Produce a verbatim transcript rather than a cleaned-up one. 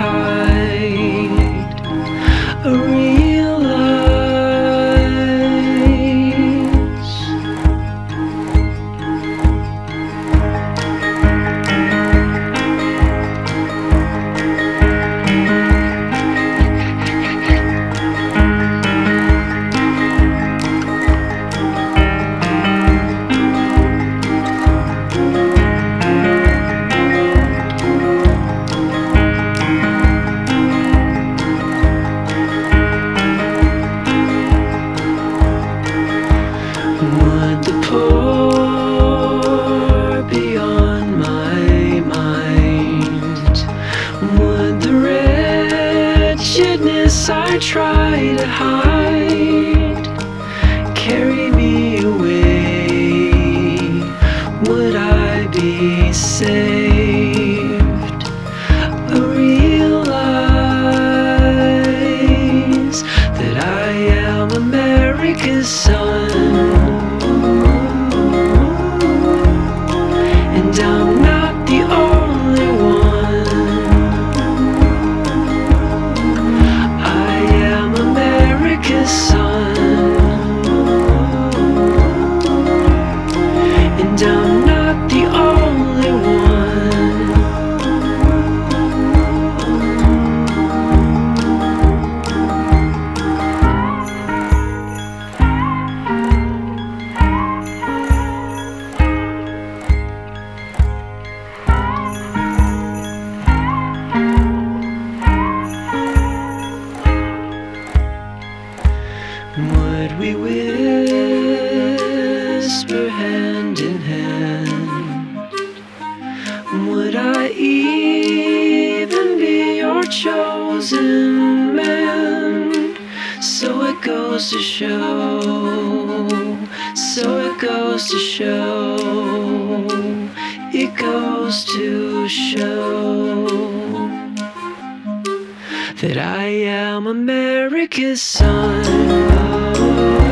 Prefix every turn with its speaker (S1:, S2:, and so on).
S1: hide a real lies. Would the poor be on my mind? Would the wretchedness I try to hide carry me away? Would I be saved? A realize that I am America's son. And I'm not the only one. I am America's son. And I'm not the only one. Would we whisper hand in hand? Would I even be your chosen man? So it goes to show, so it goes to show, it goes to show that I am America's son.